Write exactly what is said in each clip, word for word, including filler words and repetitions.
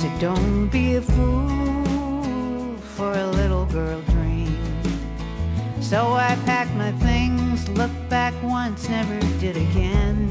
said, don't be a fool for a little girl dream. So I packed my things, looked back once, never did again.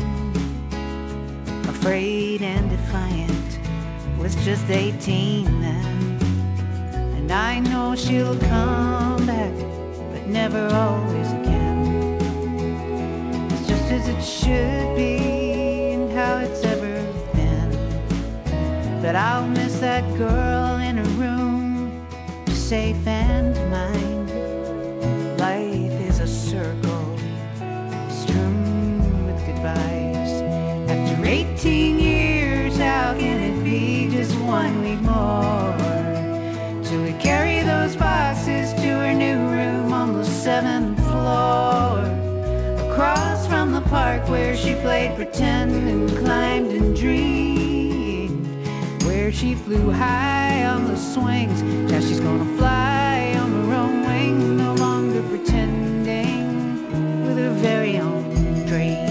Afraid and defiant, was just eighteen then. And I know she'll come back, but never always again. It's just as it should be and how it's ever been. But I'll miss that girl in a room, safe and mine. Life is a circle, strewn with goodbyes. After eighteen years, how can it be just one week more till we carry those boxes to her new room on the seventh floor, across from the park where she played pretend and climbed and dreamed, where she flew high on the swings. Now she's gonna fly on her own wings, no longer pretending with her very own dreams.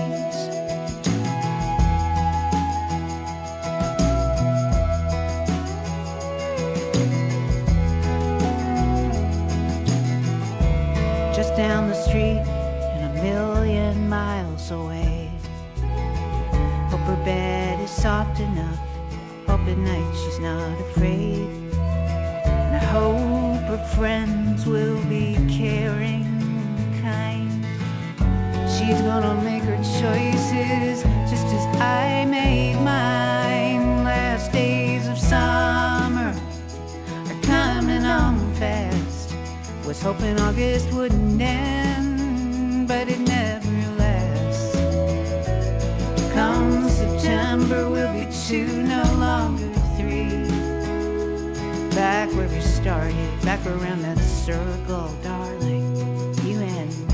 Just down the street and a million miles away, hope her bed is soft enough, hope at night she's not afraid, and I hope her friends will be caring and kind. She's gonna make her choices just as I made mine. Last days of summer are coming on fast. Was hoping August wouldn't end, but it never lasts. Come September, we'll be two, no longer three. Back where we started, back around that circle, darling, you and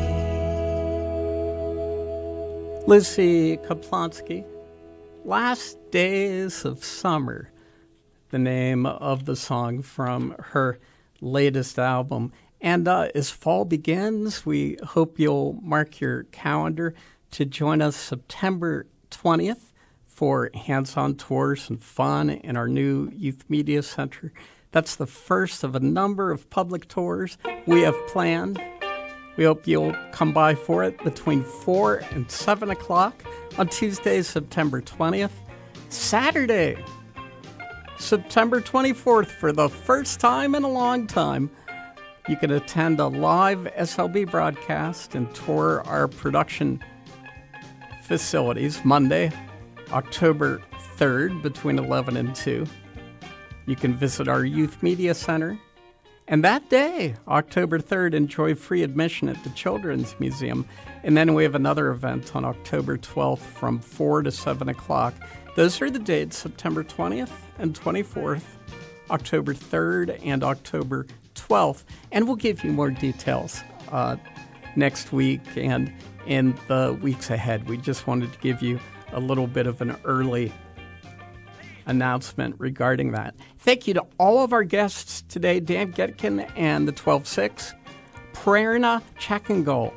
me. Lizzie Kaplonsky, Last Days of Summer, the name of the song from her latest album. And uh, as fall begins, we hope you'll mark your calendar to join us September twentieth for hands-on tours and fun in our new Youth Media Center. That's the first of a number of public tours we have planned. We hope you'll come by for it between four and seven o'clock on Tuesday, September twentieth. Saturday, September twenty-fourth, for the first time in a long time, you can attend a live S L B broadcast and tour our production facilities Monday, October third, between eleven and two. You can visit our Youth Media Center. And that day, October third, enjoy free admission at the Children's Museum. And then we have another event on October twelfth from four to seven o'clock. Those are the dates, September twentieth and twenty-fourth, October third and October twelfth. And we'll give you more details uh, next week and in the weeks ahead. We just wanted to give you a little bit of an early announcement regarding that. Thank you to all of our guests today, Dan Getkin and the twelve six, Prerna Chekangol,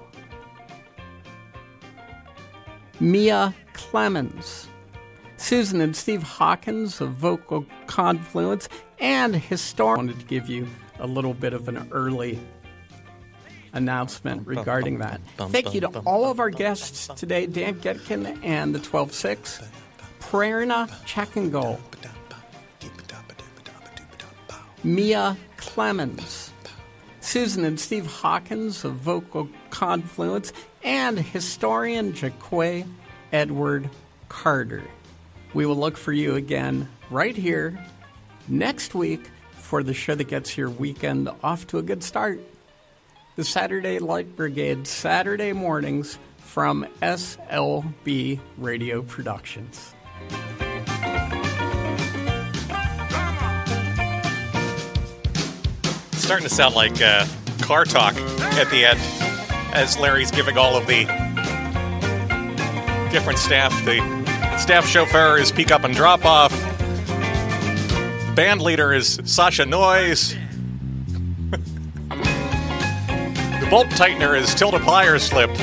Mia Clemens, Susan and Steve Hawkins of Vocal Confluence, and historic. I wanted to give you a little bit of an early announcement regarding that. Thank you to all of our guests today, Dan Getkin and the twelve six, Prerna Chekangol, Mia Clemens, Susan and Steve Hawkins of Vocal Confluence, and historian Jaquay Edward Carter. We will look for you again right here next week for the show that gets your weekend off to a good start. The Saturday Light Brigade, Saturday mornings from S L B Radio Productions. It's starting to sound like uh, car talk at the end as Larry's giving all of the different staff. The staff chauffeur is pick up and drop off. Band leader is Sasha Noyes. The bolt tightener is Tilda Plier slipped.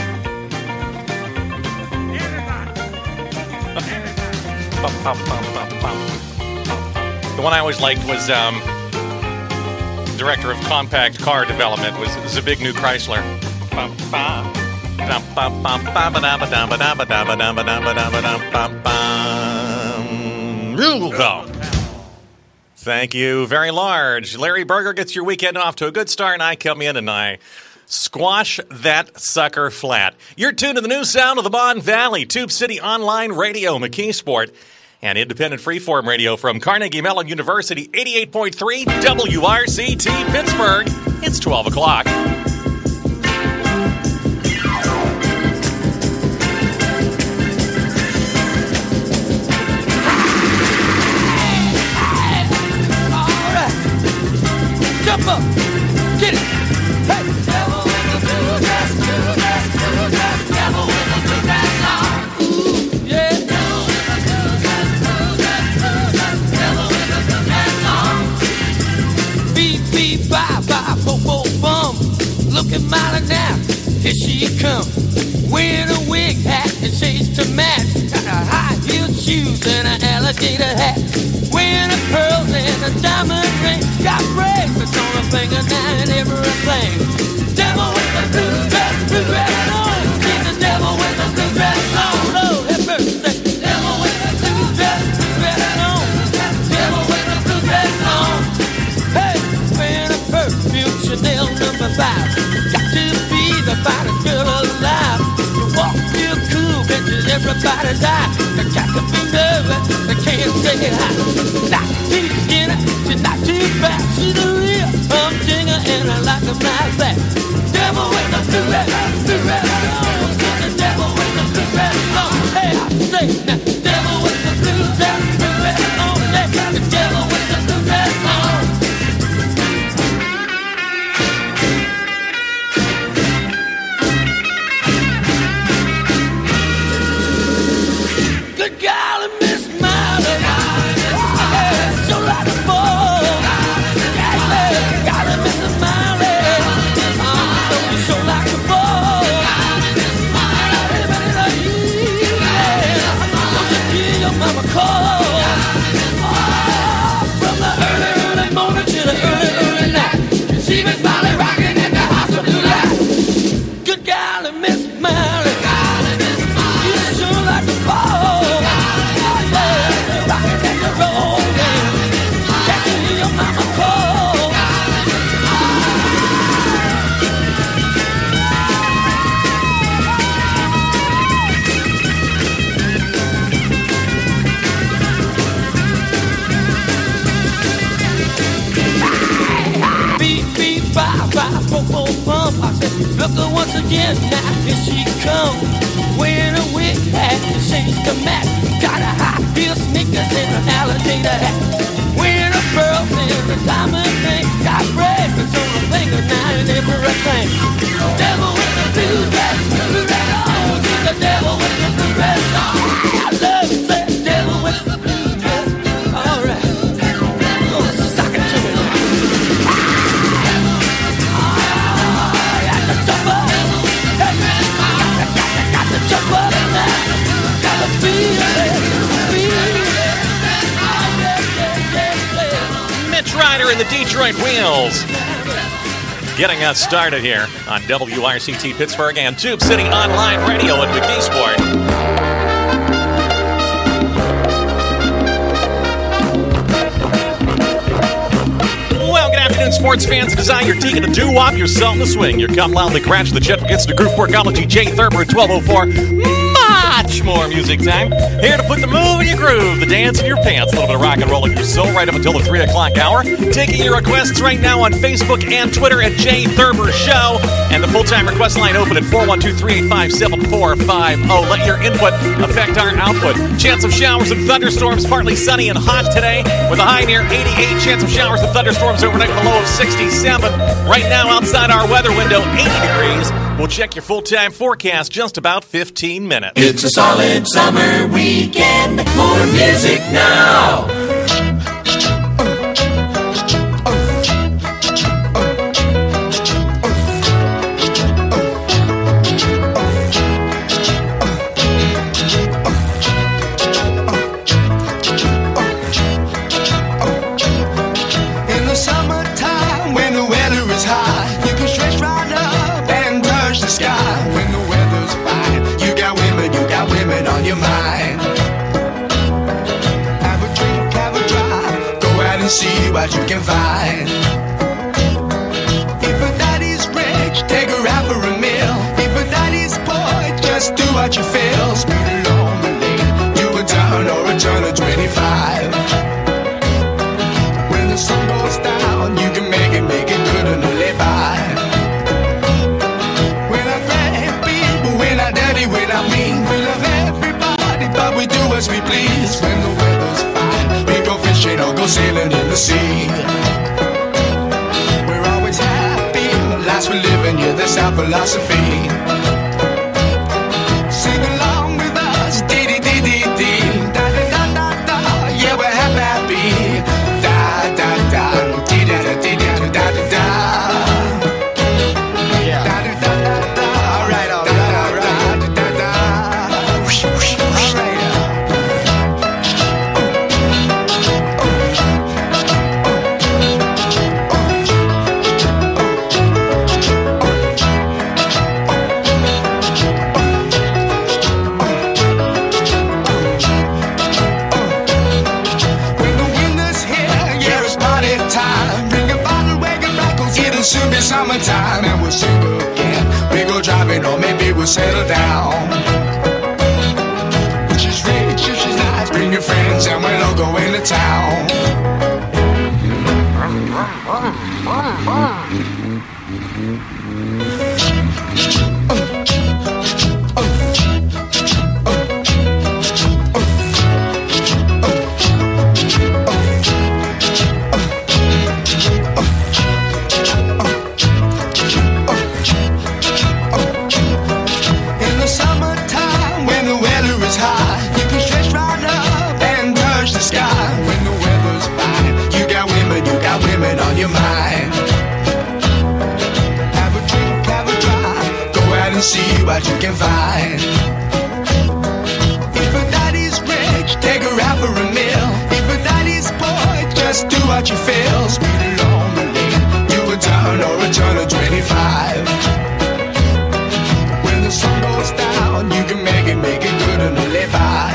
Bum, bum, bum, bum, bum. The one I always liked was um, director of compact car development was Zbigniew Chrysler. Thank you very large. Larry Berger gets your weekend off to a good start, and I come in and I squash that sucker flat. You're tuned to the new sound of the Mon Valley, Tube City Online Radio, McKeesport, and independent freeform radio from Carnegie Mellon University, eighty-eight point three W R C T Pittsburgh. It's twelve o'clock. Jump up, get it, hey! Devil with the blue dress, blue dress, blue dress, devil with the blue dress on. Ooh, yeah. Devil with the blue dress, blue dress, blue dress, devil with the blue dress on. Beep, beep, bye, bye, bo, bo, bum. Looking mighty now, here she come. Wearing a wig hat and shades to match. Got a high-heeled shoes and an alligator hat. Wearing a pearls and a diamond ring. Got bracelets on her finger now and everything. Devil with the blue dress, blue dress on. She's the devil with the blue dress on. Lord have mercy. Devil with the blue dress, blue dress on. Devil with the blue dress on. Hey, wearing a perfume, Chanel number five. Got to be the finest girl alive. You walk real cool, catches everybody's eye. The got to be nervous, they can't say it high. Not too skinny, she's not too fat. She's a real humdinger and I like them like that. Devil with the blue dress, blue dress on. She's the devil with the blue dress on. Hey, I say now, devil with the blue dress, blue dress on. Yeah, the devil with the blue dress on. Good golly, Miss Miley, yeah, so like a ball. Yeah, yeah, golly, Miss Miley, oh, you so like a ball. Everybody like you, yeah. Don't you hear your mama call? Oh, from the early, early morning to the early, early night. She was Miley rocking at the house of blue light. Good golly, Miss Miley, you so like a ball. I said, look her once again, now here she comes. Wearing a wig hat and shades to match. Got a high heel sneakers and an alligator hat. Wearing a pearl and a diamond ring. Got bracelets on her finger now and everything. Devil with the blue dress, blue dress on. She's the devil with the blue dress on. I love it, say devil with the blue dress. All right, oh, sock it to me. Jump up now, gotta feel it, feel it. Mitch Ryder and the Detroit Wheels getting us started here on W R C T Pittsburgh and Tube City Online Radio at McKeesport. Sports fans, design your tee and a doo-wop, yourself in the swing. Your come loudly crash the jet gets to Group Workology, Jay Thurber at twelve oh four. Much more music time. Here to put the move in your groove, the dance in your pants, a little bit of rock and roll in your soul right up until the three o'clock hour. Taking your requests right now on Facebook and Twitter at Jay Thurber Show. And the full-time request line open at four one two, three eight five, seven four five zero. Let your input affect our output. Chance of showers and thunderstorms, partly sunny and hot today with a high near eighty-eight. Chance of showers and thunderstorms overnight with a low of sixty-seven. Right now outside our weather window, eighty degrees. We'll check your full-time forecast just about fifteen minutes. It's a solid summer weekend. More music now. and see what you can find. If a daddy's rich, take her out for a meal. If a daddy's poor, just do what you feel. Speed along the lane, do a turn or a turn of twenty-five. When the sun goes down, you can make it, make it good and live by. We're not bad people, we're not dirty, we're not mean. We love everybody, but we do as we please. When the weather's fine, we go fishing or go sailing in the sea. We're always happy, the lives we live in, yeah, that's our philosophy. Sing along with us, dee-dee-dee-dee-dee, da-da-da-da-da, yeah, we're happy, happy. Da-da-da, dee-da-da-dee-da-da-da-da. Yeah. Da-da-da-da-da, all right, all right, all right, da-da-da. Whoosh, whoosh, whoosh. All right. Soon be summertime and we'll sing again. We go driving or maybe we'll settle down. If she's rich, if she's nice, bring your friends and we'll all go into town. See what you can find. If a daddy's rich, take her out for a meal. If a daddy's poor, just do what you feel. Speed along the lane, do a turn or a turn of twenty-five. When the sun goes down, you can make it, make it good and live by.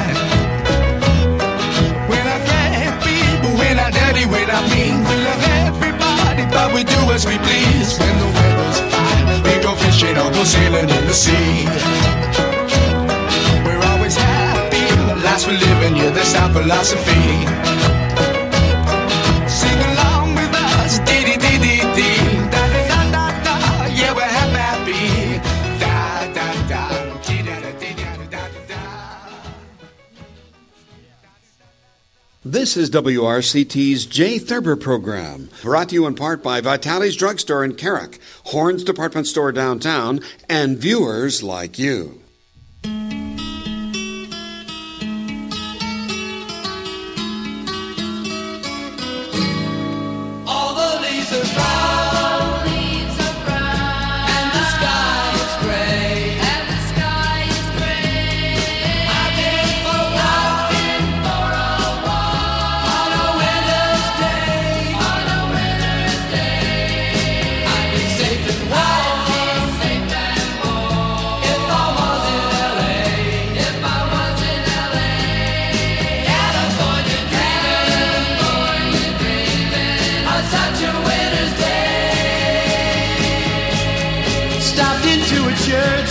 We're not bad people, we're not dirty, we're not mean. We love everybody, but we do as we please. When the weather's fine, we go fishing or go sailing in the sea. We're always happy, the lives we live in, yeah, that's our philosophy. Sing along with us, dee-dee-dee-dee-dee, da-da-da-da-da, yeah, we're happy, happy, da-da-da, dee-da-da-dee-da-da-da-da. This is W R C T's Jay Thurber program, brought to you in part by Vitale's Drugstore in Carrick, Horn's Department Store downtown, and viewers like you. All the leaves are brown, leaves are brown, and the sky is gray, and the sky is gray. I've been for a walk, been for a walk on a winter's day, on a winter's day. I'd be safe and warm, safe and warm if I was in L A, if I was in L A. California dreaming, California dreaming on such a winter's day. Stopped into a church,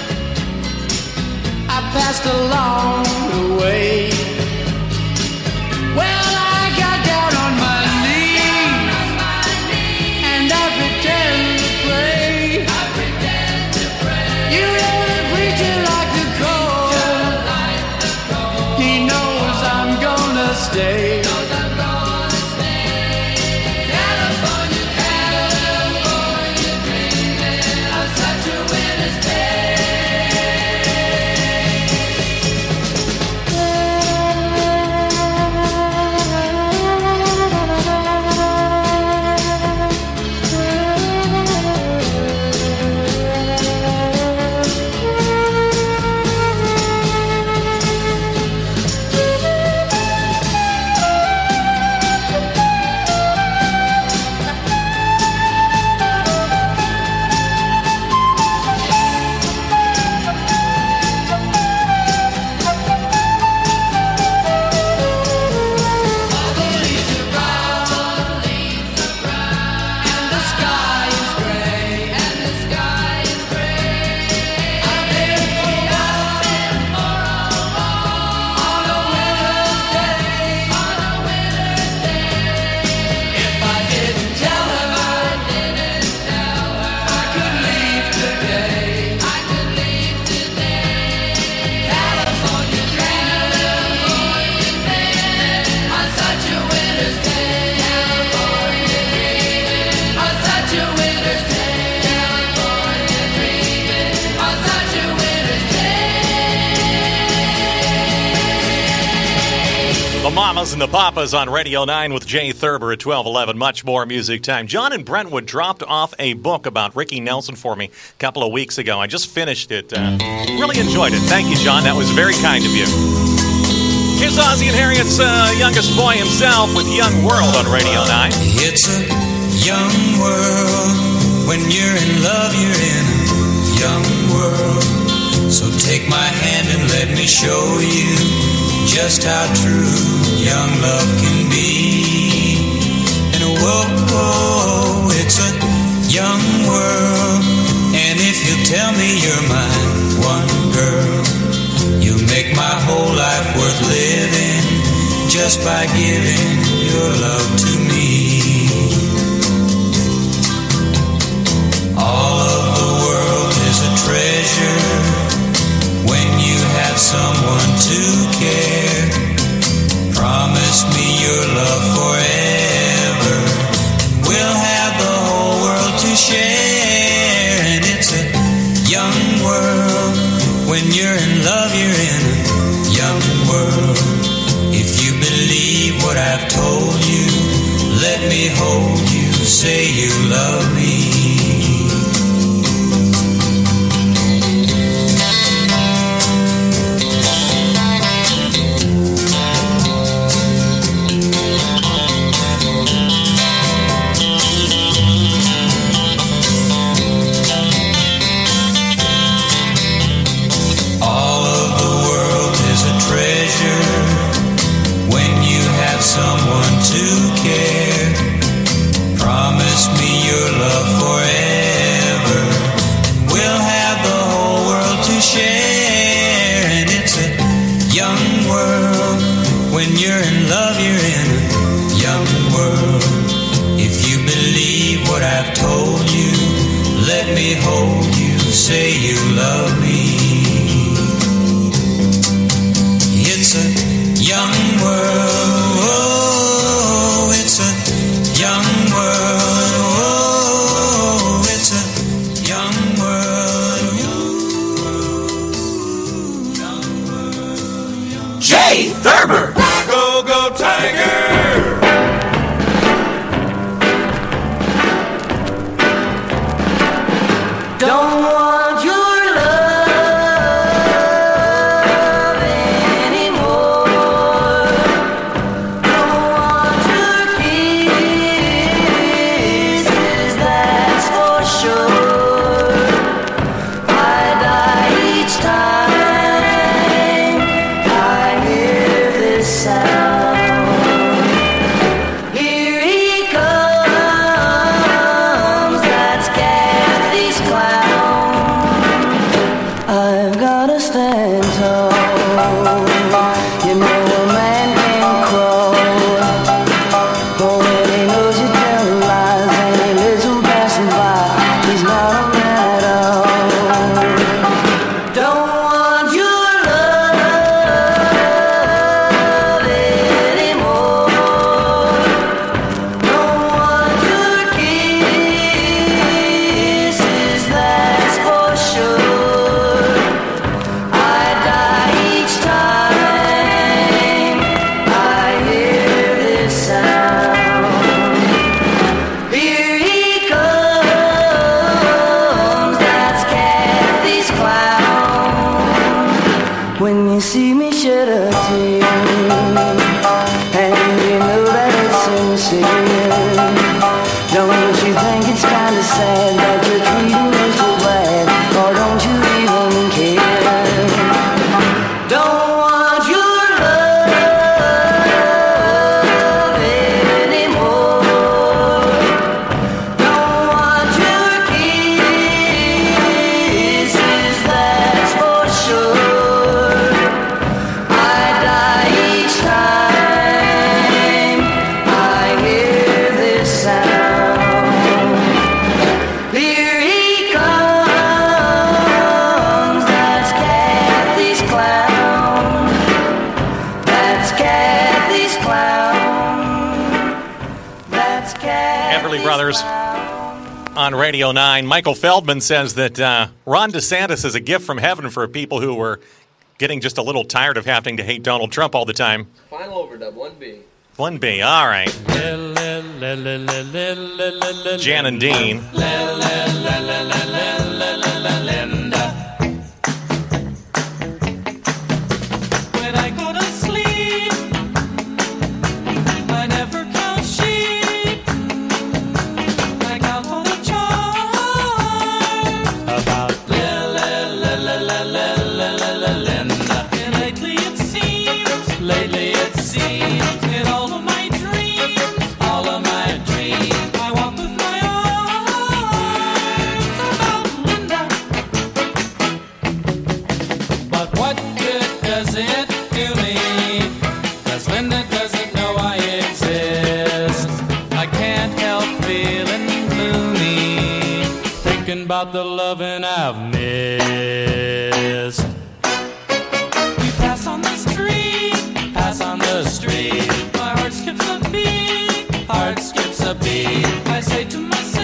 I passed along the way. Well, I got down on my knees and I pretend to pray. I pretend to pray. You know the preacher like the cold. He knows I'm gonna stay. California, California dreaming on such a winter's day. Mamas and the Papas on Radio nine with Jay Thurber at twelve eleven. Much more music time. John in Brentwood dropped off a book about Ricky Nelson for me a couple of weeks ago. I just finished it. Uh, really enjoyed it. Thank you, John. That was very kind of you. Here's Ozzie and Harriet's uh, youngest boy himself with Young World on Radio nine. It's a young world. When you're in love, you're in a young world. So take my hand and let me show you just how true young love can be. And whoa, whoa, it's a young world. And if you tell me you're my one girl, you'll make my whole life worth living just by giving your love to me. All of the world is a treasure when you have someone to care. Promise me your love forever. We'll have the whole world to share. And it's a young world. When you're in love, you're in a young world. If you believe what I've told you, let me hold you, say you love me. Someone to care. Promise me your love forever. We'll have the whole world to share. And it's a young world. When you're in love, you're in a young world. If you believe what I've told you, let me hold you, say you love me. It's a young world. Oh, it's a young world. Oh, it's a young world. Young world, young Jay Thurber. Go, go, Tiger! Don't want your love anymore. Don't want your kisses, that's for sure. I die each time I hear this sound. Here he comes, that's Kathy's clown. I've gotta stand tall. You know a man can crawl. But when he knows you tell lies and he lives him passing by, he's not a man at all. Don't want your love anymore. Don't want your kisses, that's for sure. I die each time I hear this sound. Here he comes, that's Kathy's clown. When you see me shed a tear, and you know that it's sincere, don't you think it's kinda sad that you're treating me so bad, or don't you even care? Don't want your love anymore. Don't want your kisses, that's for sure. I die each time I hear this sound. Here he comes, that's Kathy's clown. That's Kathy's clown. That's Kathy's Everly Brothers clown. on Radio nine. Michael Feldman says that uh, Ron DeSantis is a gift from heaven for people who were getting just a little tired of having to hate Donald Trump all the time. Final overdub, one B. one B, all right. Jan and Dean. When I go to sleep, I never count sheep. I count all the charms about Linda. And lately it seems, lately it seems, in all of my dreams, all of my dreams, I walk with my arms about Linda. But what good does it do me? 'Cause Linda doesn't know I exist. I can't help feeling gloomy, thinking about the loving I've missed. We pass on the street, pass on the street. My heart skips a beat, heart skips a beat. I say to myself,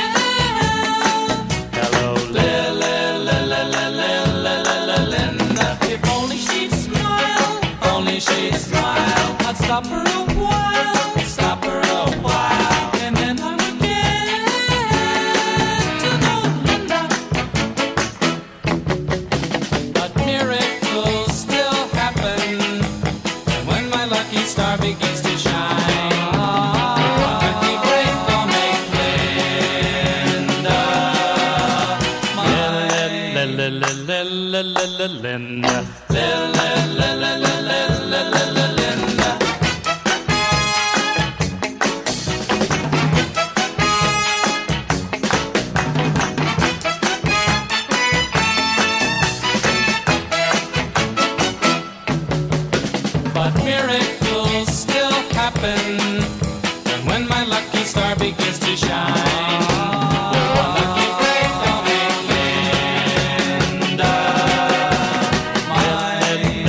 hello, Lily, Lily, Lily, Lily, Linda. If only she'd smile, only she'd smile, I'd stop her a while, stop her a while, and then I would get to know Linda. But miracles still happen, and when my lucky star begins to shine, lucky break will make Linda mine. Linda, Linda, Linda, Linda. But miracles still happen, and when my lucky star begins to shine, with one lucky break I'll make Linda mine.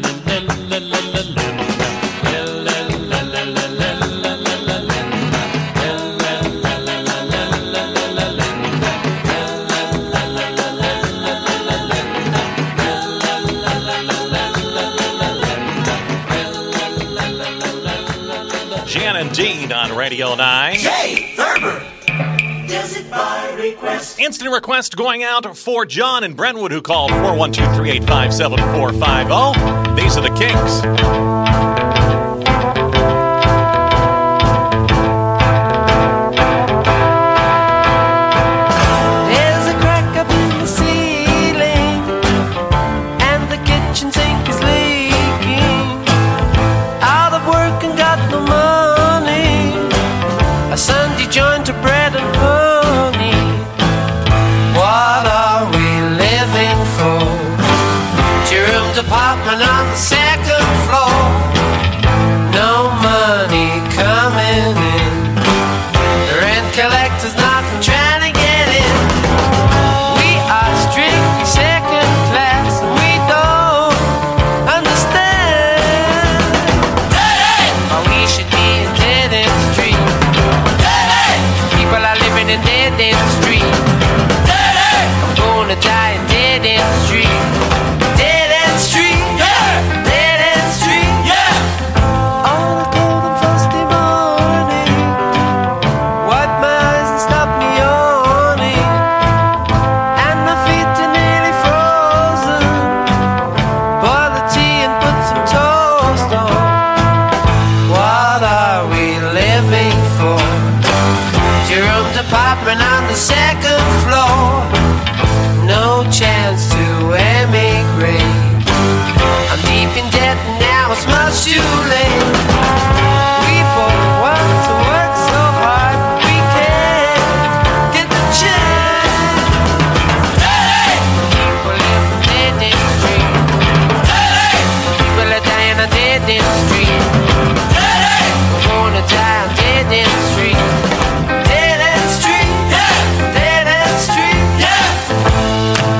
Jan and Dean on Radio nine. Jay Thurber does it by request. Instant request going out for John in Brentwood, who called four one two, three eight five, seven four five zero. These are the Kinks. There's a crack up in the ceiling, and the kitchen sink is leaking. Out of work and got no money, a Sunday joint of bread and honey. What are we living for? Two-room apartment on the second floor, no money coming in. The rent collector's not trying to get in. We are strictly second class, and we don't understand why we should be in dead end street. People are living in dead end street. I'm gonna die in dead end street. Dead end street, yeah. Dead end street, yeah. On a cold and frosty morning, wipe my eyes and stop me yawning, and my feet are nearly frozen. Boil the tea and put some toast on. What are we living for? Two-room apartment on the second floor, no chance to emigrate. I'm deep in debt and now it's much too late. We both want to work so hard, we can't get the chance. People live in dead end street. People are dying on dead end street. We're gonna die on dead end street. Dead end street, yeah. Dead end street, yeah.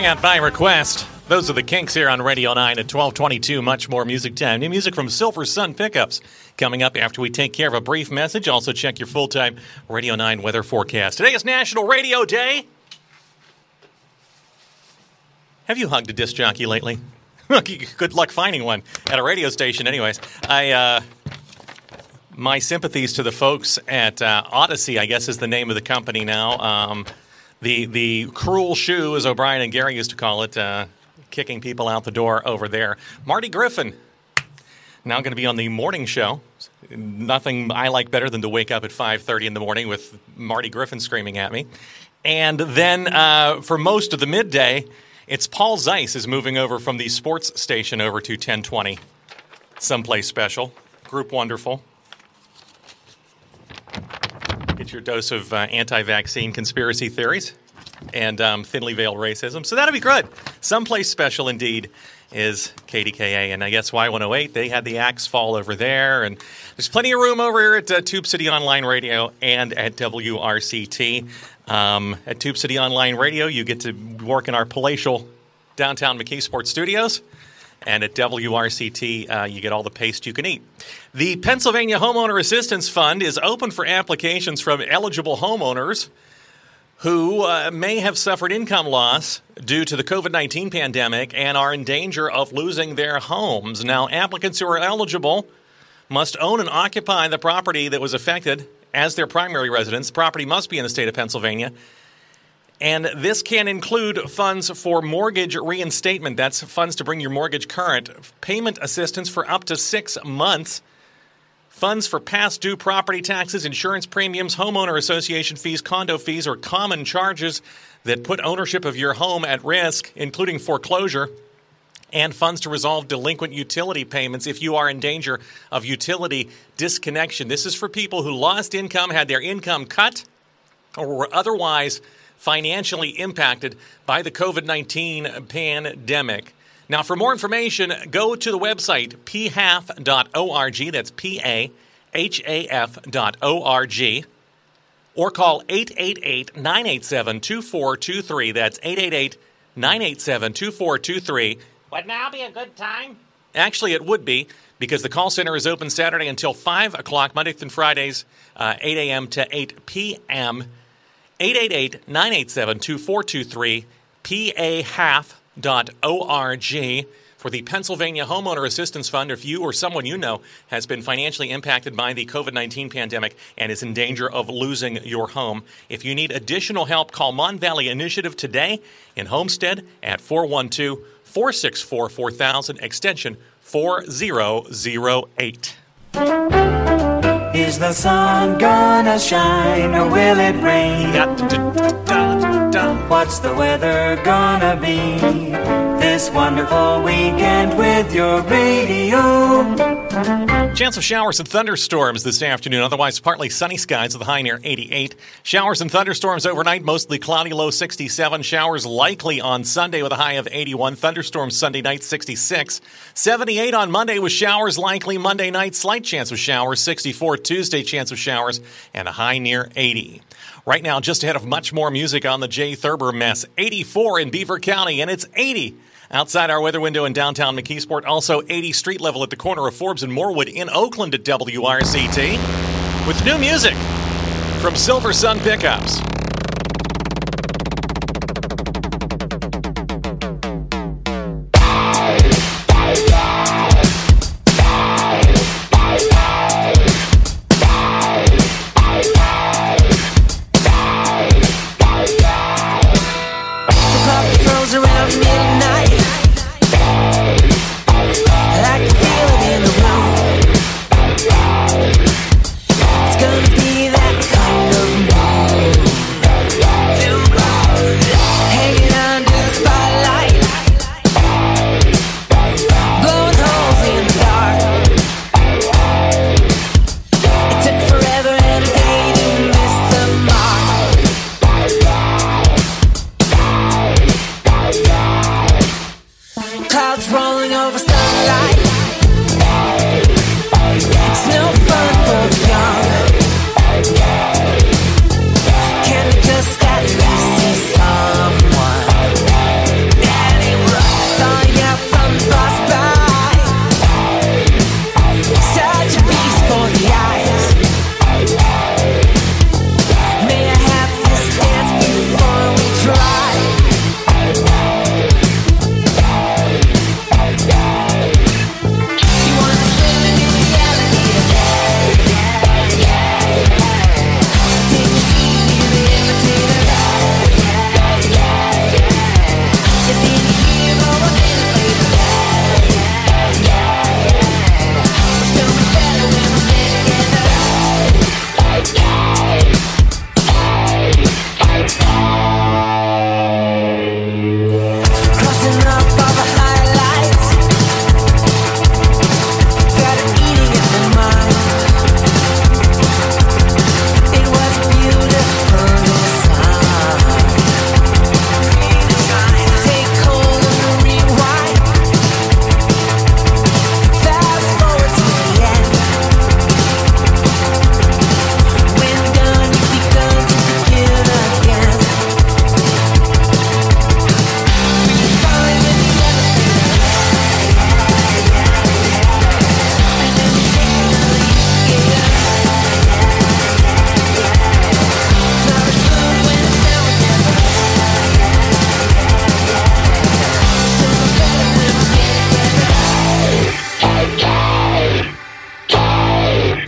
out by request. Those are the Kinks here on Radio nine at twelve twenty-two. Much more music time. New music from Silver Sun Pickups coming up after we take care of a brief message. Also check your full-time Radio nine weather forecast. Today is National Radio Day. Have you hugged a disc jockey lately? Good luck finding one at a radio station anyways. I, uh... My sympathies to the folks at uh, Odyssey, I guess is the name of the company now. Um, the the cruel shoe, as O'Brien and Gary used to call it, uh, kicking people out the door over there. Marty Griffin, now going to be on the morning show. Nothing I like better than to wake up at five thirty in the morning with Marty Griffin screaming at me. And then uh, for most of the midday, it's Paul Zeiss is moving over from the sports station over to ten twenty. Someplace special. Group Wonderful. Get your dose of uh, anti-vaccine conspiracy theories and um, thinly veiled racism. So that'll be good. Someplace special indeed is K D K A. And I guess Y one oh eight, they had the axe fall over there. And there's plenty of room over here at uh, Tube City Online Radio and at W R C T. Um, at Tube City Online Radio, you get to work in our palatial downtown McKeesport studios. And at W R C T, uh, you get all the paste you can eat. The Pennsylvania Homeowner Assistance Fund is open for applications from eligible homeowners who uh, may have suffered income loss due to the COVID nineteen pandemic and are in danger of losing their homes. Now, applicants who are eligible must own and occupy the property that was affected as their primary residence. The property must be in the state of Pennsylvania. And this can include funds for mortgage reinstatement. That's funds to bring your mortgage current. Payment assistance for up to six months. Funds for past due property taxes, insurance premiums, homeowner association fees, condo fees, or common charges that put ownership of your home at risk, including foreclosure. And funds to resolve delinquent utility payments if you are in danger of utility disconnection. This is for people who lost income, had their income cut, or were otherwise financially impacted by the COVID nineteen pandemic. Now, for more information, go to the website p h a f dot org. That's P A H A F dot O R G. Or call eight eight eight, nine eight seven, two four two three. That's eight eight eight, nine eight seven, two four two three. Would now be a good time? Actually, it would be, because the call center is open Saturday until five o'clock, Monday through Fridays, uh, eight a.m. to eight p.m. eight eight eight, nine eight seven, two four two three, p a h a f dot org for the Pennsylvania Homeowner Assistance Fund. If you or someone you know has been financially impacted by the COVID nineteen pandemic and is in danger of losing your home, if you need additional help, call Mon Valley Initiative today in Homestead at four one two, four six four, four thousand, extension four zero zero eight. Is the sun gonna shine or will it rain? What's the weather gonna be this wonderful weekend with your radio? Chance of showers and thunderstorms this afternoon. Otherwise, partly sunny skies with a high near eighty-eight. Showers and thunderstorms overnight, mostly cloudy, low sixty-seven. Showers likely on Sunday with a high of eighty-one. Thunderstorms Sunday night, sixty-six. seventy-eight on Monday with showers likely. Monday night, slight chance of showers. sixty-four Tuesday, chance of showers, and a high near eighty. Right now, just ahead of much more music on the Jay Thurber Mess. eighty-four in Beaver County, and it's eighty outside our weather window in downtown McKeesport. Also eighty street level at the corner of Forbes and Morwood in Oakland at W R C T. With new music from Silver Sun Pickups. It's gonna be that kind of moon.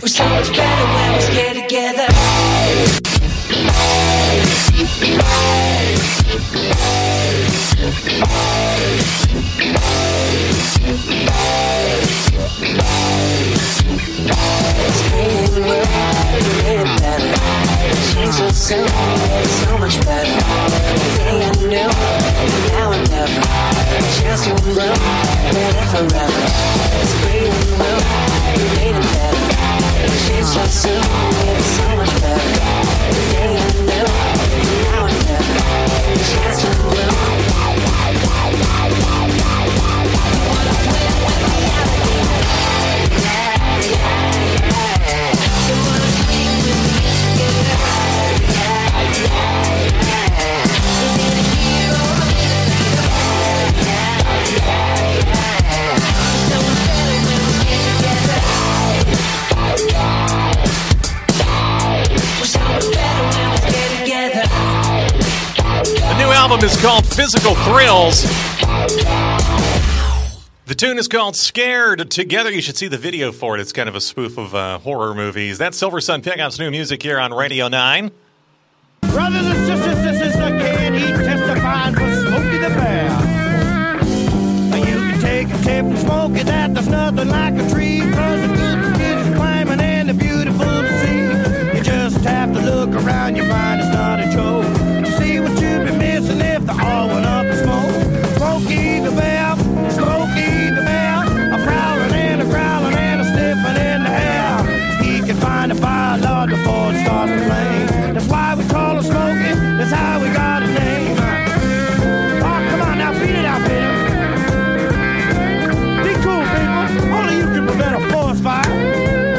We're so much better when we stay together. It's raining, we're raining better. She's so soon, so much better. Everything I knew, now and never. Chance to bloom, better forever. It's raining, we're raining better. She's so soon, so much better. Everything I knew, now and never. Chance to bloom. The new album is called Physical Thrills. The tune is called Scared Together. You should see the video for it. It's kind of a spoof of uh, horror movies. That's Silver Sun Pickup's new music here on Radio nine. Brothers and sisters, this is the K and E testifying for Smokey the Bear. You can take a tip from Smokey that there's nothing like a tree. Cause the good kids climbing and the beautiful to see. You just have to look around, you find it's not a joke. See what you've been missing if they all went up in smoke. Smokey the Bear, Smokey the Bear, a prowling and a growling and a sniffing in the air. He can find a fire, Lord, before it starts to flame. That's why we call him Smokey, that's how we got his name. Oh, come on now, beat it out, Peter. Be cool, people. Only you can prevent a forest fire.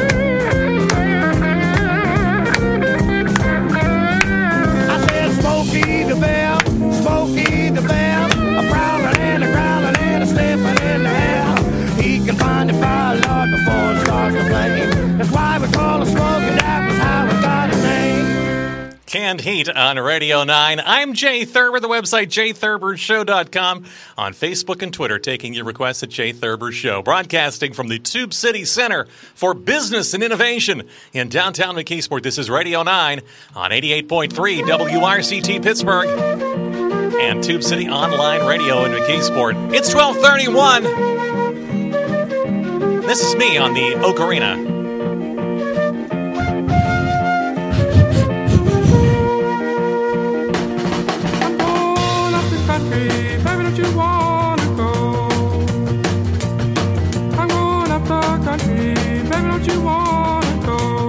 I said Smokey the Bear, Smokey the Bear, a prowling and a growling and a sniffing in the air. He can find a fire, Lord, before it starts to flame. That's why we call him Smokey, that was how we got his name. Canned Heat on Radio nine. I'm Jay Thurber, the website jay thurber show dot com. On Facebook and Twitter, taking your requests at Jay Thurber Show. Broadcasting from the Tube City Center for Business and Innovation in downtown McKeesport. This is Radio nine on eighty-eight point three W R C T Pittsburgh and Tube City Online Radio in McKeesport. It's twelve thirty-one. This is me on the Ocarina. Baby, don't you wanna go? I'm going up the country, baby, don't you wanna go?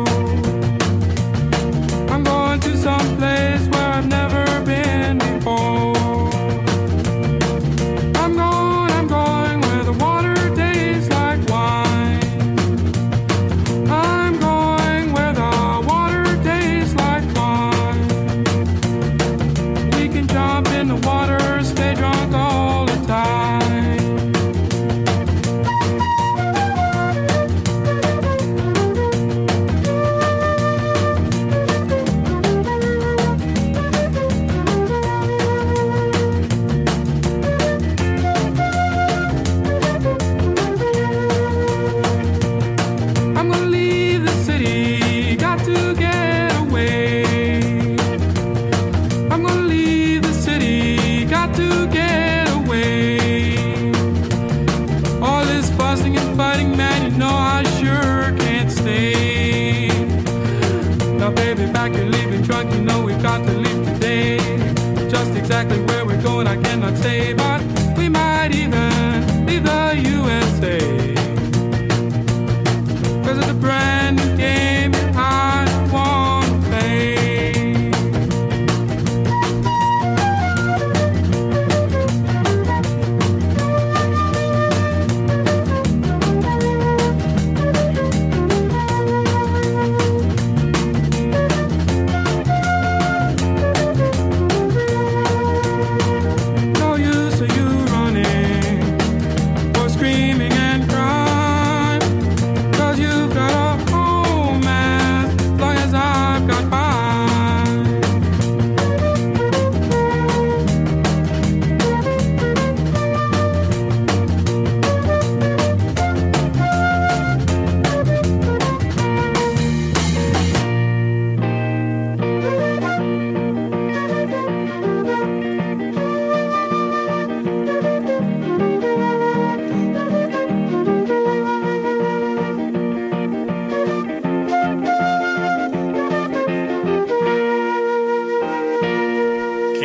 I'm going to some place where I've never been before. I'm going, I'm going where the water tastes like wine. I'm going where the water tastes like wine. We can jump in the water, stay drunk all the time. I'm gonna leave the city, got to get away. I'm gonna leave the city, got to get away. All this fussing and fighting, man, you know I sure can't stay. Now baby, back you're leaving drunk, you know we've got to leave today. Just exactly where we're going I cannot say, but we might even leave the U S A. Cause it's a brand new game I wanna play. No use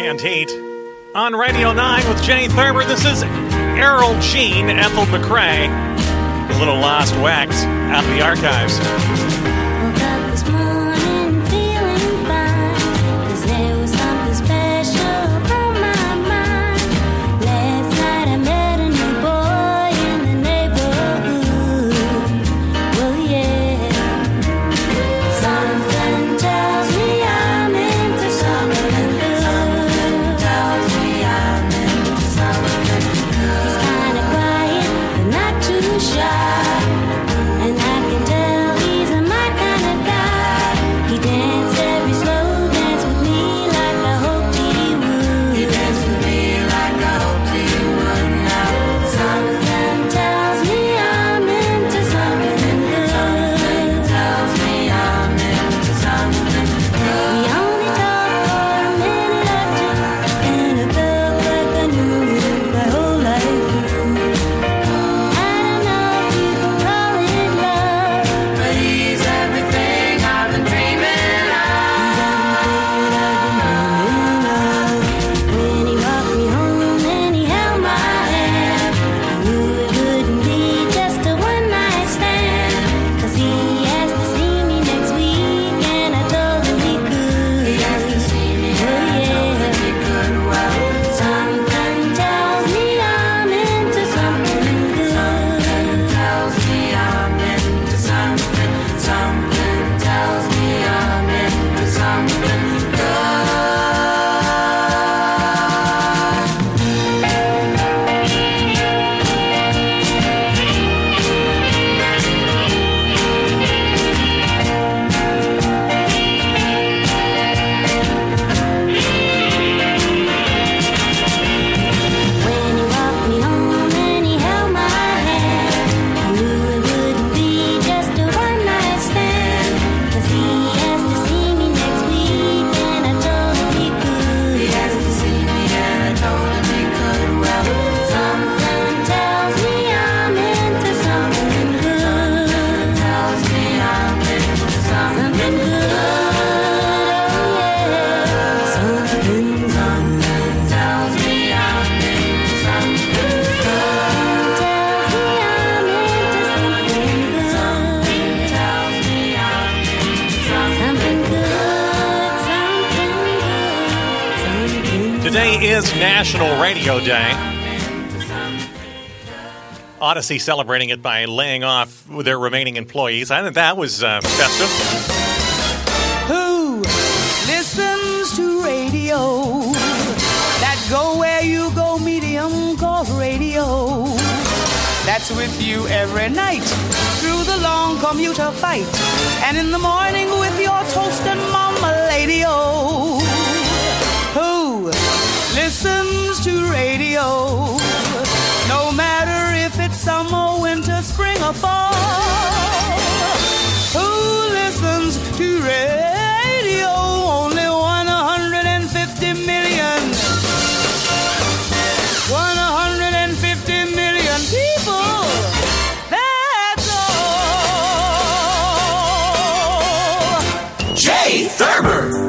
Canned Heat. On Radio nine with Jay Thurber, this is Errol Jean, Ethel McRae. A little Lost Wax out of the archives. Woke up this morning feeling fine, 'cause there was something special on my mind. Last night I met a new boy in the neighborhood. Well, yeah. Something tells me I'm into something good. Something tells me I'm into something good. He's kinda quiet, but not too shy. And I can tell he's a my kind of guy. He danced every slow dance with me like I hoped he would. He danced with me like I hoped he would now. Something tells me I'm into something good. Something tells me I'm into something good. We only talked for a minute or two, and it felt like I knew him my whole life through. I don't know if you can call it love, but he's everything I've been dreaming of. He's everything I've been dreaming of. When he walked me home and he held my hand, I knew it wouldn't be just a one night stand. 'Cause he asked to see me next week, and I told him he could. He asked to see me, and I told him he could. Well, something tells me I'm into something good. Something tells me I'm into something. Something tells me I'm into something good. When he walked me home and he held my hand, I knew it wouldn't be just a one night stand. 'Cause he asked to see me next week, and I told him he could. He asked to see me, and I told him he could. Well, something tells me I'm into something good. Tells me I'm into something good. Oh yeah, something, something tells me I'm into something good. Tells me I'm into something good. Something tells me I'm into something good. Something good. Something. Today is National Radio Day. Odyssey celebrating it by laying off their remaining employees. I think that was uh, festive. Who listens to radio? That go where you go medium called radio. That's with you every night through the long commuter fight, and in the morning with your toast and mama lady-o. Who listens to radio? No matter if it's summer, winter, spring, or fall. Who listens to radio? Only one hundred fifty million. one hundred fifty million people. That's all. Jay Thurber.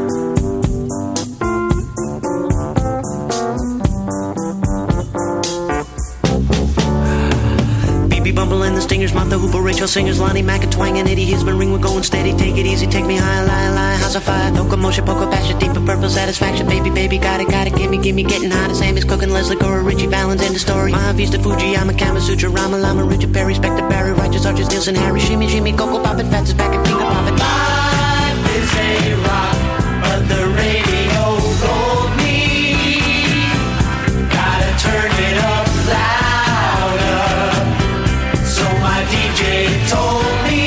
B B Bumble and the Stingers, Martha Hooper, Rachel Singers, Lonnie Mack and Twang and Eddie Hisman, ring, we're going steady, take it easy, take me high, lie, lie, house of fire, no commotion, poker, passion, deep and purple satisfaction, baby, baby, got it, got it, gimme, gimme, getting hot, Sammy's cooking, Leslie Gore, Richie Valens, end the story, Mahavista, Fujiyama, Kama Sutra, Rama Lama, Richard Perry, Spectre, Barry, Righteous, Arches, Nielsen, Harry, Shimmy, Jimmy, Coco, Poppin', Fats, back and finger poppin'. Life is a rock, but the radio told me, gotta turn it up louder, so my D J told me,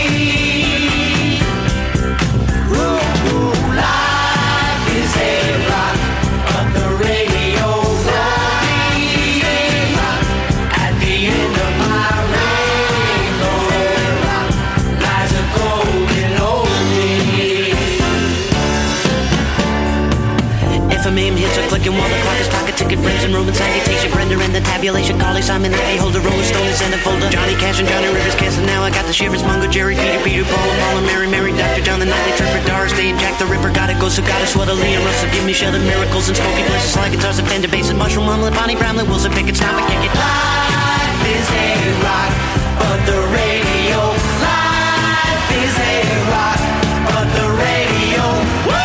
ooh, ooh, life is a rock, but the radio told me, at the end of my rainbow lies a golden oldie. If a meme hits a clicking while the clock is clock, a ticket, friends and Roman salutation, Brenda and the tabulation, Carly, Simon, Ivy, Holder, Rolling Stone is in the folder, Johnny Cash and Johnny Rivers, Kansas, now I got the shivers, Mungo, Jerry, Peter, Peter, Paul, and Paul, and Mary, Mary, Doctor John, the Nightly Tripper, Doris Day, and Jack the the Ripper, gotta go, so gotta sweater, Lee and Russell, give me shelter, miracles and smoky places like guitars and Fender basses, mushroom omelet, Bonnie Bramlett, Wilson Pickett, stop it, kick it. Life is a rock, but the radio. Life is a rock, but the radio. Woo!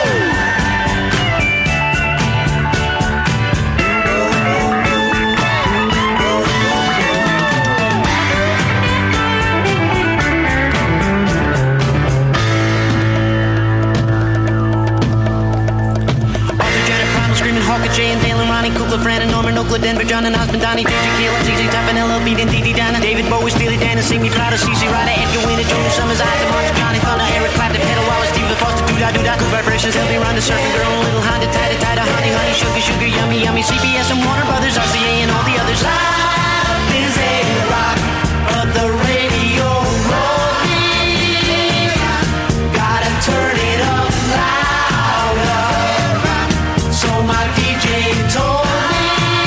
Hawker, Jay and Dale and Ronnie, Kukla, Fran and Norman, Oakland, Denver, John and Osmond, Donnie, J J, Kayla, Z Z, Top and L L B, and Dee Dee, Donna, David Bowie, Steely Dan, and Simi, Prada, C C, Ryder, Edgar Winter, Junior Summers, Isaac, March, Johnny Thunder, Eric Clapton, Pedal Wallace, Steve Foster, Doo-Dah, Doo-Dah, Cool Vibrations, L B, Ronda, Surfing Girl, Little Honda, Tida, Tida, Honey, Honey, Sugar, Sugar, Yummy, Yummy, C B S and Warner Brothers, R C A and all the others. Life is a rock, but the radio rolling. Gotta turn it up louder. So my D J told me.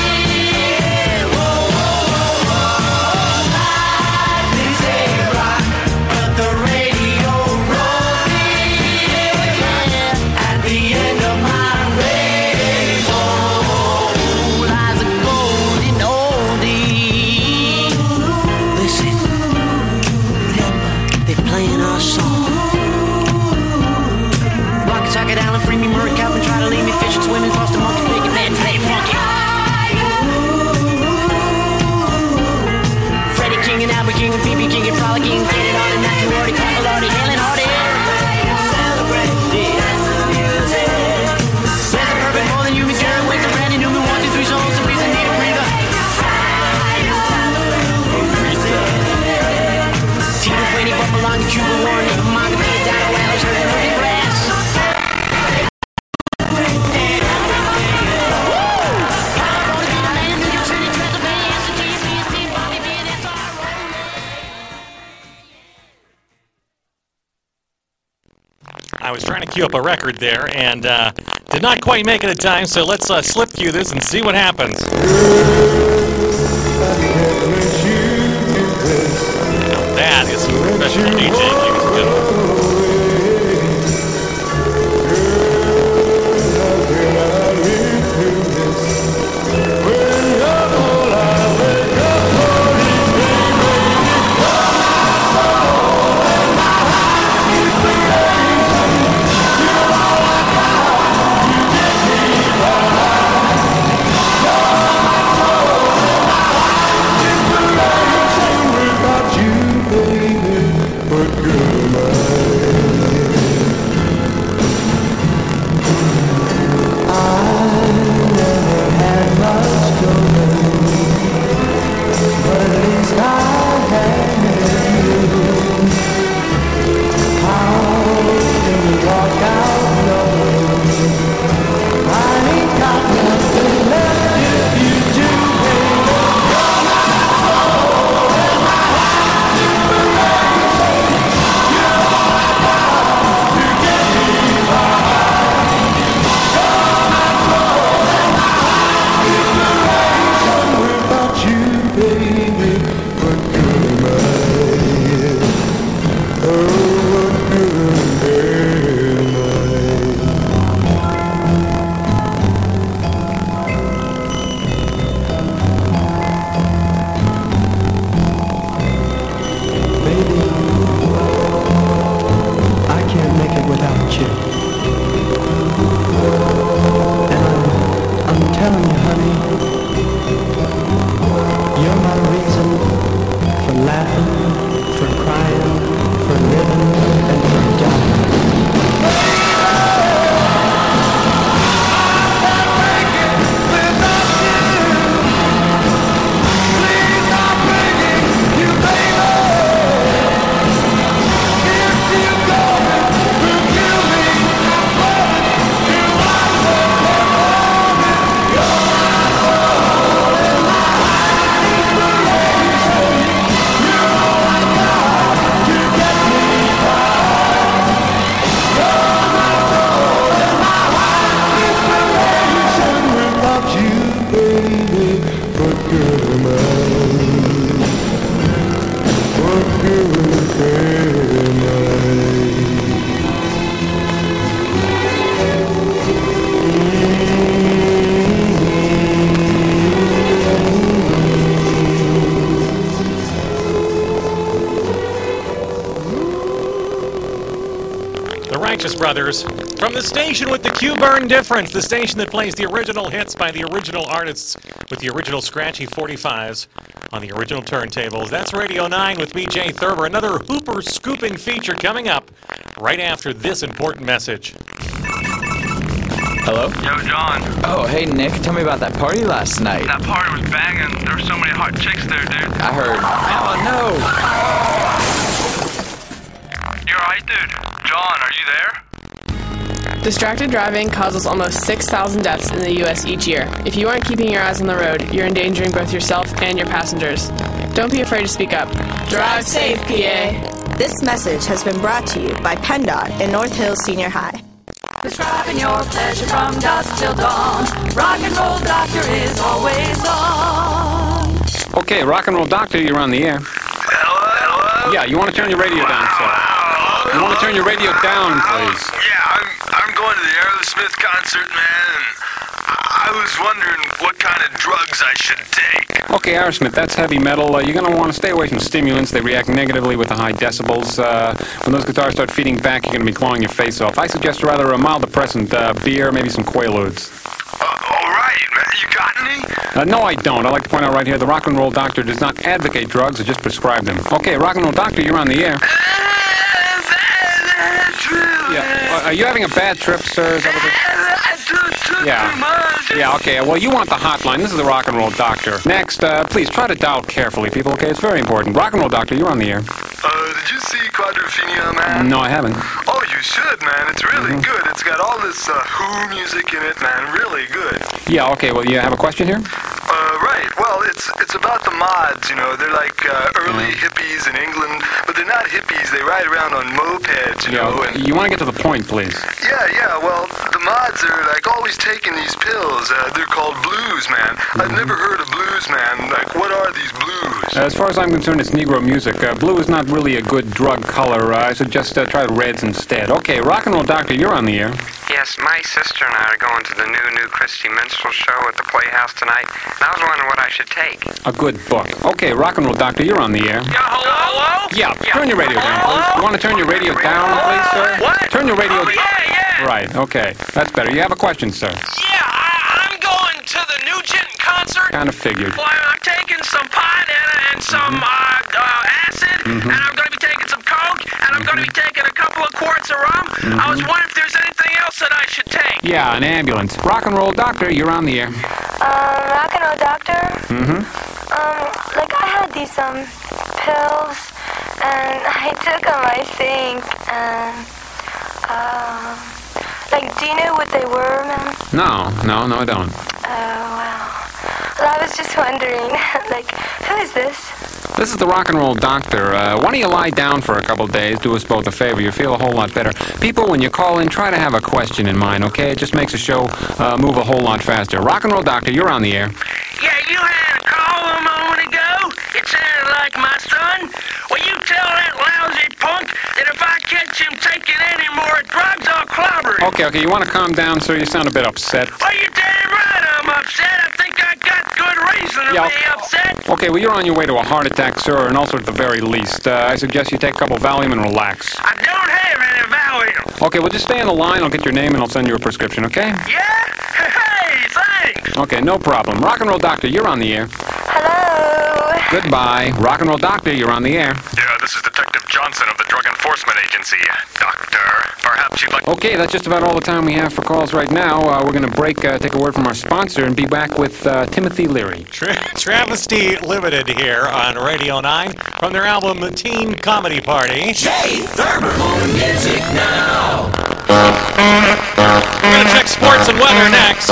Alan, free me, Murray, Calvin, try to leave me fishing, swimming, lost the monkey, big man, play funky. Freddie King and Albert King and B B King and Frolic King, get it on and that you already, Papa Lordy, hailing hardy. Celebrate this music. There's a perfect more than you, McGarrett, with the Randy Newman, one, two, three songs, and please, I need a breather. Tito, Winnie, Buffalo, Cuba, Warren, never mind the bed, down the Whalers, hurting, hurting, grass. I was trying to cue up a record there and uh, did not quite make it in time, so let's uh, slip cue this and see what happens. Now that is some professional DJing, ladies and gentlemen. The Righteous Brothers. From the station with the Q-Burn difference, the station that plays the original hits by the original artists with the original scratchy forty-fives on the original turntables. That's Radio nine with me, Jay Thurber. Another Hooper scooping feature coming up right after this important message. Hello? Yo, John. Oh, hey, Nick. Tell me about that party last night. That party was banging. There were so many hot chicks there, dude. I heard. Oh, no! You're right, dude. John, are you there? Distracted driving causes almost six thousand deaths in the U S each year. If you aren't keeping your eyes on the road, you're endangering both yourself and your passengers. Don't be afraid to speak up. Drive safe, P A. This message has been brought to you by PennDOT and North Hills Senior High. Describing your pleasure from dusk till dawn. Rock and Roll Doctor is always on. Okay, Rock and Roll Doctor, you're on the air. Hello? Hello? Yeah, you want to turn your radio down, sir. You want to turn your radio down, please. Yeah, I'm I'm going to the Aerosmith concert, man, and I was wondering what kind of drugs I should take. Okay, Aerosmith, that's heavy metal. Uh, you're going to want to stay away from stimulants. They react negatively with the high decibels. Uh, when those guitars start feeding back, you're going to be clawing your face off. I suggest rather a mild depressant, uh, beer, maybe some Quaaludes. Uh, all right, you got any? Uh, no, I don't. I'd like to point out right here, the Rock and Roll Doctor does not advocate drugs, or just prescribe them. Okay, Rock and Roll Doctor, you're on the air. Yeah. Uh, are you having a bad trip, sir? Is that what it- yeah. Yeah, okay. Well, you want the hotline. This is the Rock and Roll Doctor. Next, uh, please try to dial carefully, people, okay? It's very important. Rock and Roll Doctor, you're on the air. Uh, did you see Quadrophenia, man? No, I haven't. Oh, you should, man. It's really Mm-hmm. good. It's got all this uh, Who music in it, man. Really good. Yeah, okay. Well, you have a question here? Uh, right. Well, it's it's about the mods, you know. They're like uh, early hippies in England, but they're not hippies. They ride around on mopeds, you Yeah, know. And you want to get to the point, please. yeah, yeah. Well, the mods are like always taking these pills. Uh, they're called blues, man. I've never heard of blues, man. Like, what are these blues? Uh, as far as I'm concerned, it's Negro music. Uh, blue is not really a good drug color. Uh, I suggest uh, try reds instead. Okay, Rock and Roll Doctor, you're on the air. Yes, my sister and I are going to the new New Christie Minstrel Show at the Playhouse tonight, and I was wondering what I should take. A good book. Okay, Rock and Roll Doctor, you're on the air. Yeah, hello? Hello? Yeah, turn your radio down, please. You want to turn your radio down, please, sir? What? Turn your radio... Oh, yeah, yeah. Right, okay. That's better. You have a question, sir? Yeah, I, I'm going to the Nugent concert. Kind of figured. Well, I'm taking some pot and, and some uh, uh, acid, Mhm. and I'm going to be taking some coke, and I'm going to be taking a couple of quarts of rum. I was wondering if there's anything else that I should take. Yeah, an ambulance. Rock and Roll Doctor, you're on the air. Um, rock and roll doctor. Mm-hmm. Um, like I had these um pills, and I took them, I think, and um, like, do you know what they were, man? No, no, no, I don't. Oh wow. Well, I was just wondering, like, who is this? This is the Rock and Roll Doctor. Uh, why don't you lie down for a couple days, do us both a favor, you'll feel a whole lot better. People, when you call in, try to have a question in mind, okay? It just makes the show uh, move a whole lot faster. Rock and Roll Doctor, you're on the air. Yeah, you had a call a moment ago. It sounded like my son. Well, you tell that lousy punk that if I catch him taking any more drugs, I'll clobber him. Okay, okay, you want to calm down, sir? You sound a bit upset. Well, you're damn right I'm upset. I think I got good reason to Yeah, be upset. Okay, well, you're on your way to a heart attack, sir, and also at the very least. Uh, I suggest you take a couple Valium and relax. I don't have any Valium. Okay, well, just stay on the line. I'll get your name and I'll send you a prescription, okay? Yeah? Hey, thanks. Okay, no problem. Rock and Roll Doctor, you're on the air. Hello. Goodbye. Rock and Roll Doctor, you're on the air. Yeah, this is Detective Johnson of the Drug Enforcement Agency. Doctor, perhaps you'd like... Okay, that's just about all the time we have for calls right now. Uh, we're going to break, uh, take a word from our sponsor, and be back with uh, Timothy Leary. Tra- Travesty Limited here on Radio nine from their album Teen Comedy Party. Jay Thurber, more music now. We're going to check sports and weather next.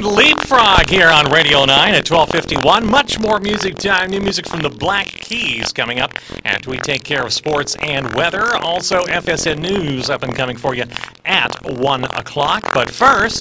Leapfrog here on Radio nine at twelve fifty-one. Much more music time. New music from the Black Keys coming up after we take care of sports and weather. Also, F S N News up and coming for you at one o'clock. But first...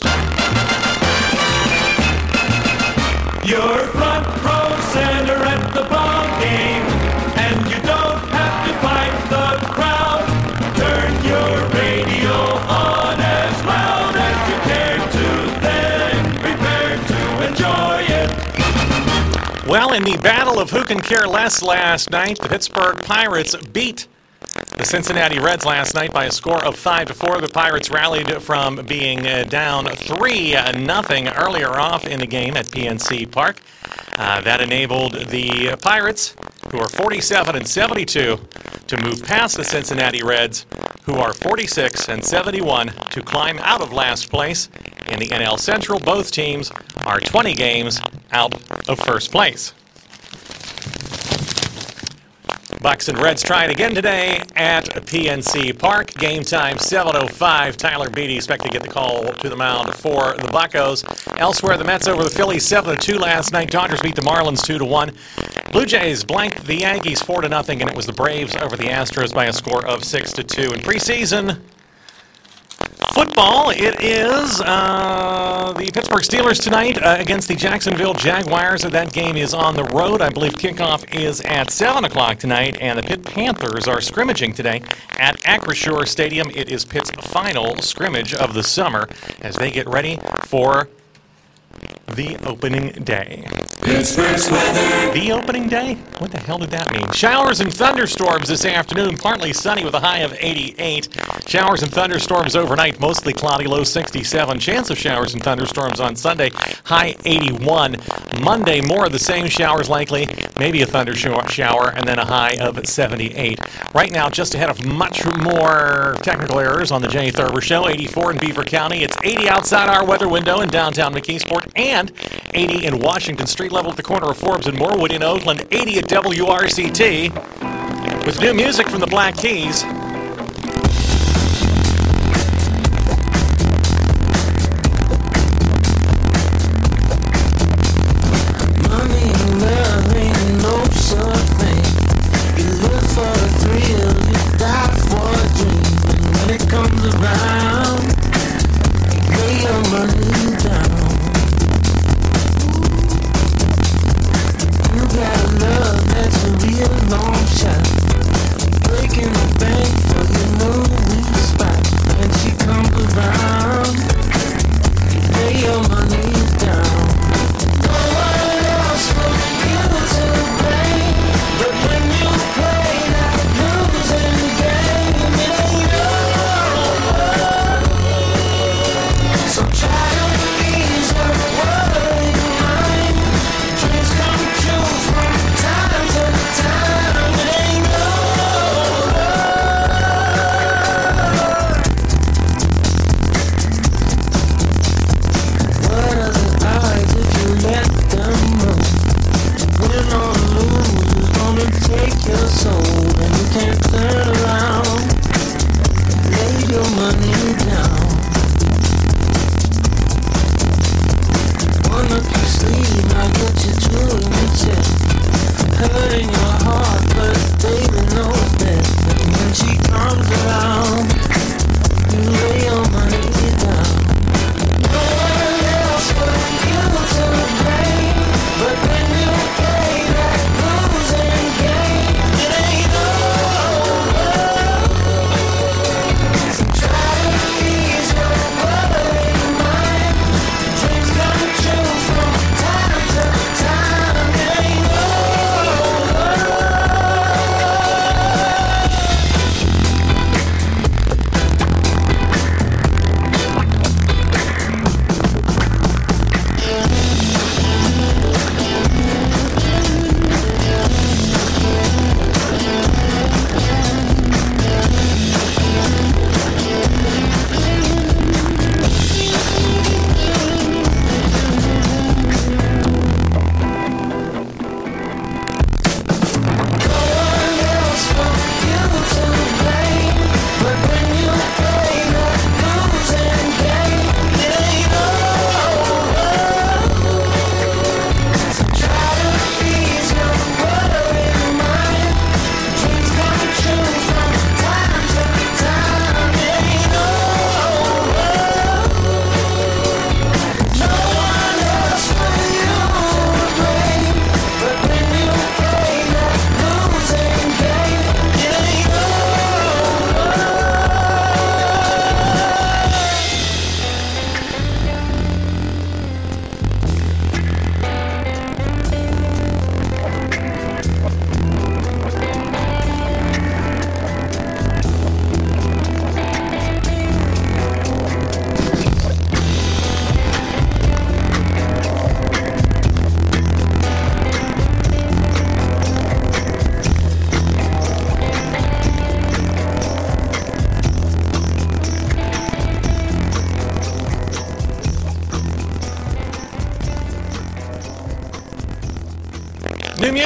Your front row center at the ball game, and you don't have to fight the crowd. Turn your radio on as loud as you care to, then prepare to enjoy it. Well, in the battle of who can care less last night, the Pittsburgh Pirates beat the Cincinnati Reds last night by a score of five to four. The Pirates rallied from being uh, down three nothing earlier off in the game at P N C Park. Uh, that enabled the Pirates, who are forty-seven and seventy-two, to move past the Cincinnati Reds, who are forty-six and seventy-one, to climb out of last place in the N L Central. Both teams are twenty games out of first place. Bucks and Reds trying again today at P N C Park. Game time seven oh five. Tyler Beatty expected to get the call to the mound for the Buccos. Elsewhere, the Mets over the Phillies seven to two last night. Dodgers beat the Marlins two to one. Blue Jays blanked the Yankees four to nothing, and it was the Braves over the Astros by a score of six to two. In preseason football, it is uh, the Pittsburgh Steelers tonight uh, against the Jacksonville Jaguars. That game is on the road. I believe kickoff is at seven o'clock tonight, and the Pitt Panthers are scrimmaging today at Acrisure Stadium. It is Pitt's final scrimmage of the summer as they get ready for the opening day. Pittsburgh's weather. The opening day? What the hell did that mean? Showers and thunderstorms this afternoon. Partly sunny with a high of eighty-eight. Showers and thunderstorms overnight. Mostly cloudy, low sixty-seven. Chance of showers and thunderstorms on Sunday. High eighty-one. Monday, more of the same showers likely. Maybe a thunder shower, and then a high of seventy-eight. Right now, just ahead of much more technical errors on the Jay Thurber Show. eighty-four in Beaver County. It's eighty outside our weather window in downtown McKeesport, and eighty in Washington. Street level at the corner of Forbes and Morwood in Oakland. eighty at W R C T. With new music from the Black Keys.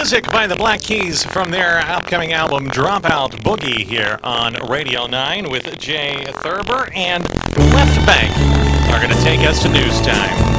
Music by the Black Keys from their upcoming album Dropout Boogie here on Radio nine with Jay Thurber, and Left Bank are going to take us to news time.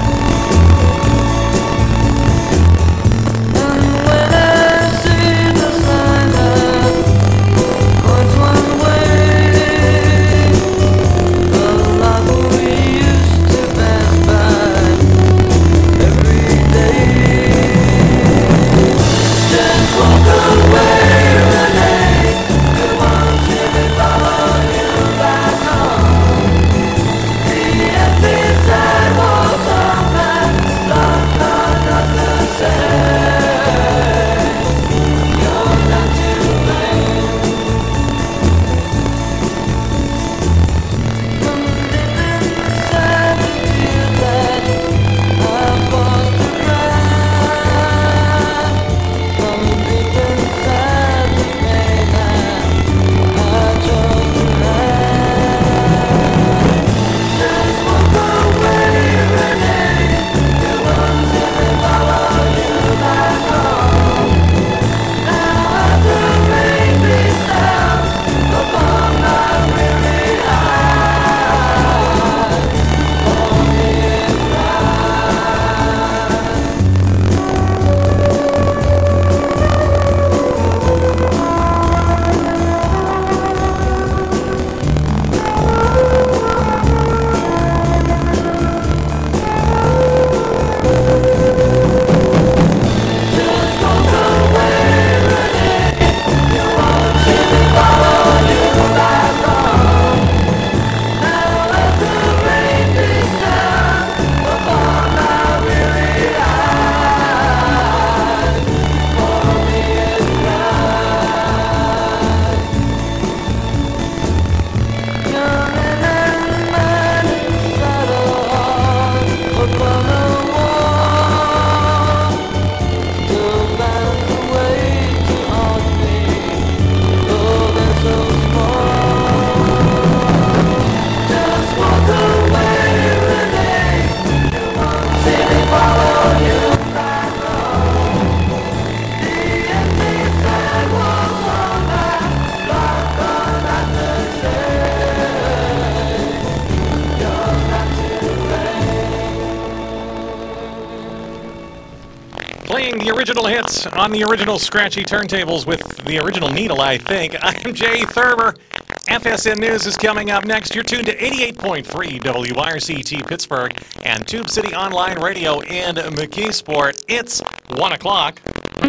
The original hits on the original scratchy turntables with the original needle, I think. I'm Jay Thurber. F S N News is coming up next. You're tuned to eighty-eight point three W R C T Pittsburgh and Tube City Online Radio in McKeesport. It's one o'clock.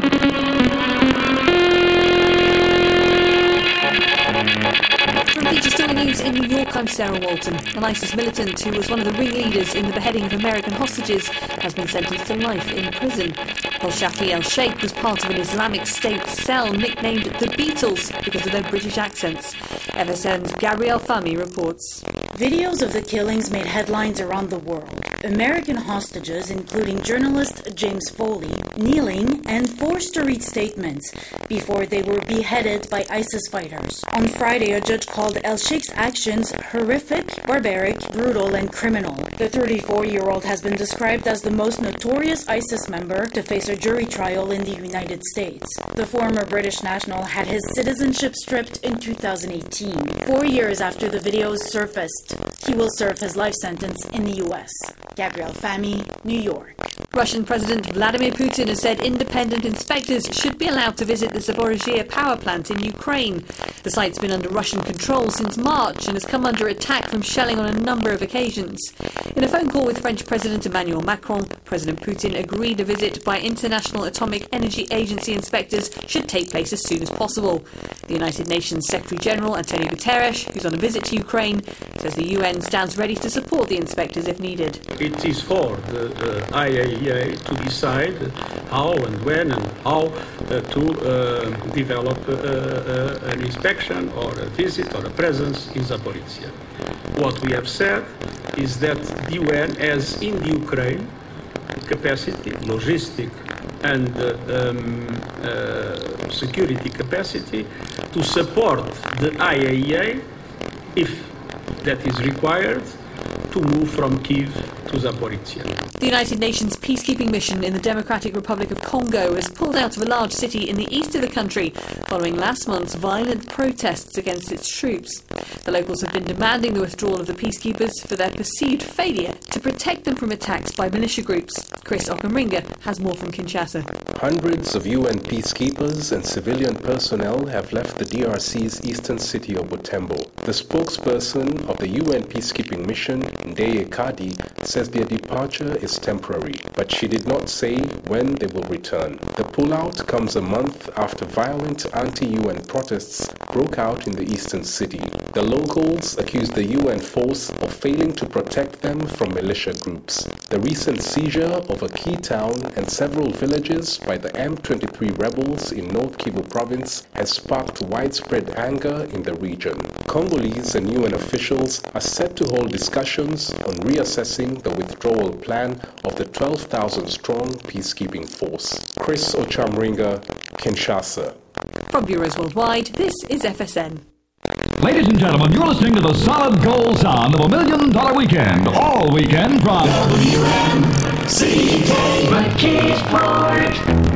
From Feature Story News in New York, I'm Sarah Walton. An ISIS militant who was one of the ringleaders in the beheading of American hostages has been sentenced to life in prison. Al-Shafi al-Sheikh was part of an Islamic State cell nicknamed the Beatles because of their British accents. F S N's Gabrielle Fahmy reports. Videos of the killings made headlines around the world. American hostages, including journalist James Foley, kneeling and forced to read statements before they were beheaded by ISIS fighters. On Friday, a judge called al-Sheikh's actions horrific, barbaric, brutal, and criminal. The thirty-four-year-old has been described as the most notorious ISIS member to face a jury trial in the United States. The former British national had his citizenship stripped in two thousand eighteen. Four years after the videos surfaced, he will serve his life sentence in the U S. Gabrielle Fahmy, New York. Russian President Vladimir Putin has said independent inspectors should be allowed to visit the Zaporizhzhia power plant in Ukraine. The site's been under Russian control since March and has come under attack from shelling on a number of occasions. In a phone call with French President Emmanuel Macron, President Putin agreed a visit by International Atomic Energy Agency inspectors should take place as soon as possible. The United Nations Secretary-General Antonio Guterres, who's on a visit to Ukraine, says the U N stands ready to support the inspectors if needed. It is for the uh, I A E A to decide how and when and how uh, to uh, develop uh, uh, an inspection or a visit or a presence in Zaporizhzhia. What we have said is that the U N has in the Ukraine capacity, logistic and uh, um, uh, security capacity to support the I A E A if that is required to move from Kyiv to Zaporizhia. The United Nations peacekeeping mission in the Democratic Republic of Congo has pulled out of a large city in the east of the country following last month's violent protests against its troops. The locals have been demanding the withdrawal of the peacekeepers for their perceived failure to protect them from attacks by militia groups. Chris Okamringa has more from Kinshasa. Hundreds of U N peacekeepers and civilian personnel have left the D R C's eastern city of Butembo. The spokesperson of the U N peacekeeping mission, Ndeye Kadi, says their departure is temporary, but she did not say when they will return. The pullout comes a month after violent anti-U N protests broke out in the eastern city. The locals accused the U N force of failing to protect them from militia groups. The recent seizure of a key town and several villages by the M twenty-three rebels in North Kivu province has sparked widespread anger in the region. Congolese and U N officials are set to hold discussions on reassessing the withdrawal plan of the twelve thousand strong peacekeeping force. Chris Ochamringa, Kinshasa. From Bureaus Worldwide, this is F S N. Ladies and gentlemen, you're listening to the solid gold sound of a million dollar weekend, all weekend from W N C K McKeesport.